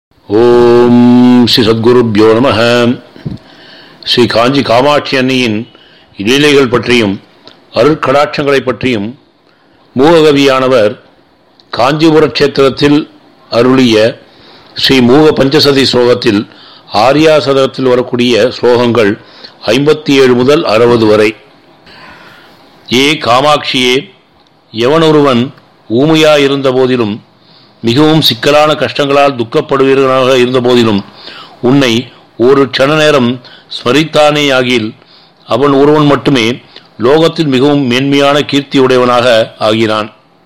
ஓம் ஸ்ரீ சத்குருப்யோ நமஹ. ஸ்ரீ காஞ்சி காமாட்சி அன்னையின் லீலைகள் பற்றியும் அருட்கடாட்சங்களை பற்றியும் மூககவியானவர் காஞ்சிபுர கஷேத்திரத்தில் அருளிய ஸ்ரீ மூக பஞ்சசதி ஸ்லோகத்தில் ஆர்யாசதத்தில் வரக்கூடிய ஸ்லோகங்கள் 57 முதல் 60 வரை. ஏ காமாட்சியே, எவனொருவன் ஊமையாயிருந்த போதிலும் மிகவும் சிக்கலான கஷ்டங்களால் துக்கப்படுவீர்களாக இருந்த போதிலும் உன்னை ஒரு க்ஷண நேரம் ஸ்மரித்தானேயாகில் அவன் ஒருவன் மட்டுமே லோகத்தில் மிகவும் மேன்மையான கீர்த்தியுடையவனாக ஆகிறான்.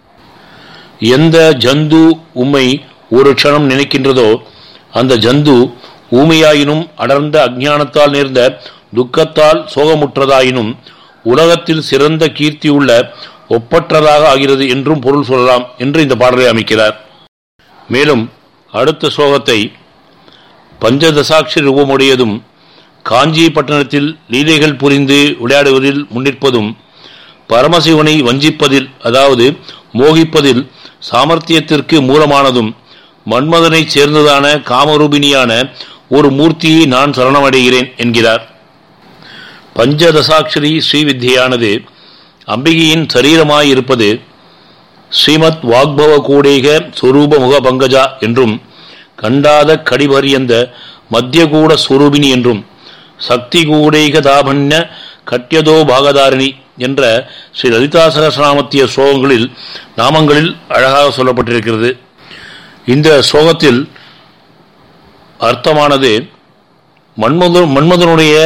எந்த ஜந்து உம்மை ஒரு க்ஷணம் நினைக்கின்றதோ அந்த ஜந்து ஊமையாயினும் அடர்ந்த அஞ்ஞானத்தால் நேர்ந்த துக்கத்தால் சோகமுற்றதாயினும் உலகத்தில் சிறந்த கீர்த்தியுள்ள ஒப்பற்றதாக ஆகிறது என்றும் பொருள் சொல்லலாம் என்று இந்த பாடலை அமைக்கிறார். மேலும் அடுத்த ஸ்லோகத்தை பஞ்சதசாட்சி ரூபமுடையதும் காஞ்சி பட்டணத்தில் லீலைகள் புரிந்து விளையாடுவதில் முன்னிற்பதும் பரமசிவனை வஞ்சிப்பதில் அதாவது மோகிப்பதில் சாமர்த்தியத்திற்கு மூலமானதும் மன்மதனை சேர்ந்ததான காமரூபிணியான ஒரு மூர்த்தியை நான் சரணமடைகிறேன் என்கிறார். பஞ்சதசாட்சரி ஸ்ரீவித்யானது அம்பிகையின் சரீரமாயிருப்பது ஸ்ரீமத் வாக்பவ கூடேக ஸ்வரூப முக பங்கஜா என்றும் கண்டாத கடிபரியந்த மத்தியகூட ஸ்வரூபிணி என்றும் சக்தி கூடேக தாபன்ய கட்யதோ பாகதாரிணி என்ற ஸ்ரீ லலிதா சகஸ்ரநாமத்திய ஸ்லோகங்களில் நாமங்களில் அழகாக சொல்லப்பட்டிருக்கிறது. இந்த ஸ்லோகத்தில் அர்த்தமானது மன்மதனுடைய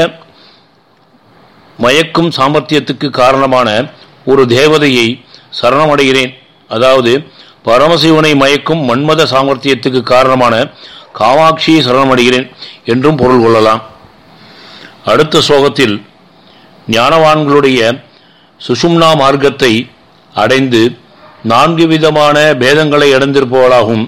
மயக்கும் சாமர்த்தியத்துக்கு காரணமான ஒரு தேவதையை சரணமடைகிறேன், அதாவது பரமசிவனை மயக்கும் மன்மத சாமர்த்தியத்துக்கு காரணமான காமாட்சியை சரணமடைகிறேன் என்றும் பொருள் கொள்ளலாம். அடுத்த ஸ்லோகத்தில் ஞானவான்களுடைய சுஷும்னா மார்க்கத்தை அடைந்து 4 விதமான பேதங்களை அடைந்திருப்பவளாகவும்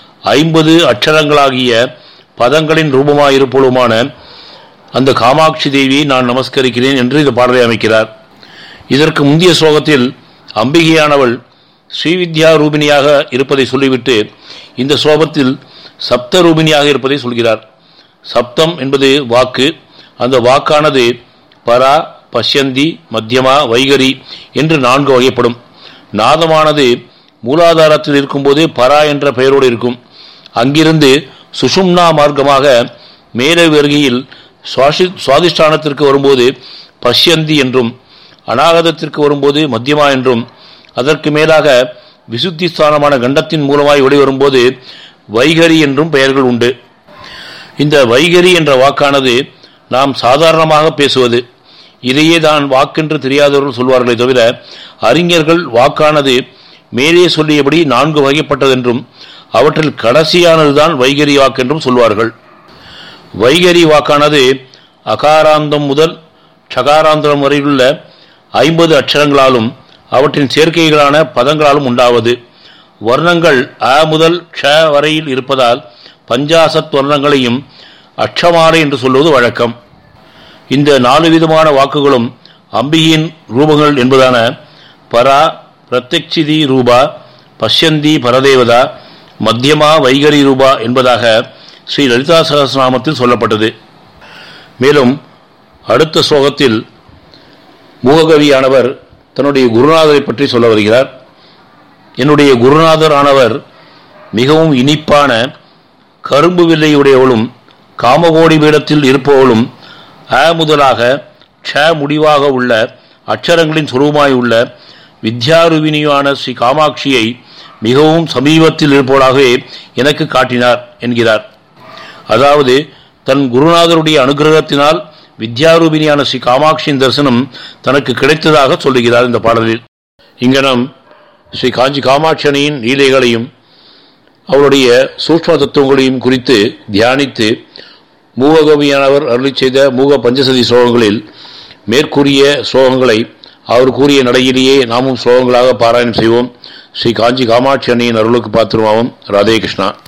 50 அட்சரங்களாகிய பதங்களின் ரூபமாயிருப்பவளுமான அந்த காமாட்சி தேவியை நான் நமஸ்கரிக்கிறேன் என்று இந்த பாடலை அமைக்கிறார். இதற்கு முந்தைய ஸ்லோகத்தில் அம்பிகையானவள் ஸ்ரீவித்யா ரூபிணியாக இருப்பதை சொல்லிவிட்டு இந்த ஸ்லோகத்தில் சப்த ரூபிணியாக இருப்பதை சொல்கிறார். சப்தம் என்பது வாக்கு. அந்த வாக்கானது பரா, பஷ்யந்தி, மத்தியமா, வைகரி என்று 4 வகைப்படும். நாதமானது மூலாதாரத்தில் இருக்கும்போது பரா என்ற பெயரோடு இருக்கும். அங்கிருந்து சுஷும்னா மார்க்கமாக மேலே வருகையில் சுவாதிஷ்டானத்திற்கு வரும்போது பஷ்யந்தி என்றும், அநாகதத்திற்கு வரும்போது மத்தியமா என்றும், அதற்கு மேலாக விசுத்தி ஸ்தானமான கண்டத்தின் மூலமாய் வெளிவரும்போது வைகரி என்றும் பெயர்கள் உண்டு. இந்த வைகரி என்ற வாக்கானது நாம் சாதாரணமாக பேசுவது. இதையே தான் வாக்கென்று தெரியாதவர்கள் சொல்வார்களே தவிர அறிஞர்கள் வாக்கானது மேலே சொல்லியபடி 4 வகைப்பட்டதென்றும் அவற்றில் கடைசியானதுதான் வைகரி வாக்கென்றும் சொல்வார்கள். வைகரி வாக்கானது அகாராந்தம் முதல் சகாராந்தம் வரையிலுள்ள 50 அட்சரங்களாலும் அவற்றின் சேர்க்கைகளான பதங்களாலும் உண்டாவது. வர்ணங்கள் அ முதல் க்ஷ வரையில் இருப்பதால் பஞ்சாசத் வர்ணங்களையும் அட்சமாலை என்று சொல்வது வழக்கம். இந்த 4 விதமான வாக்குகளும் அம்பிகையின் ரூபங்கள் என்பதான பரா, பிரத்யக்ஷிதி ரூபா, பஷ்யந்தி பரதேவதா, மத்தியமா, வைகரி ரூபா என்பதாக ஸ்ரீ லலிதா சகஸ்ரநாமத்தில் சொல்லப்பட்டது. மேலும் அடுத்த ஸ்லோகத்தில் மூககவியானவர் தன்னுடைய குருநாதரை பற்றி சொல்ல வருகிறார். என்னுடைய குருநாதர் ஆனவர் மிகவும் இனிப்பான கரும்பு வில்லையுடையவளும் காமகோடி பீடத்தில் இருப்பவளும் அ முதலாக க்ஷ முடிவாக உள்ள அட்சரங்களின் சுரூபமாய் உள்ள வித்யாரூபிணியான ஸ்ரீ காமாட்சியை மிகவும் சமீபத்தில் இருப்பவளாகவே எனக்கு காட்டினார் என்கிறார். அதாவது தன் குருநாதருடைய அனுகிரகத்தினால் வித்யாரூபிணியான ஸ்ரீ காமாட்சியின் தரிசனம் தனக்கு கிடைத்ததாக சொல்லுகிறார் இந்த பாடலில். இங்கனம் ஸ்ரீ காஞ்சி காமாட்சி அன்னையின் லீலைகளையும் அவருடைய சூக்ஷ்ம தத்துவங்களையும் குறித்து தியானித்து மூககவியானவர் அருளி செய்த மூக பஞ்சசதி ஸ்லோகங்களில் மேற்கூறிய ஸ்லோகங்களை அவர் கூறிய நடையிலேயே நாமும் ஸ்லோகங்களாக பாராயணம் செய்வோம். ஸ்ரீ காஞ்சி காமாட்சி அன்னையின் அருளுக்கு பாத்திரமாவோம். ராதே கிருஷ்ணா.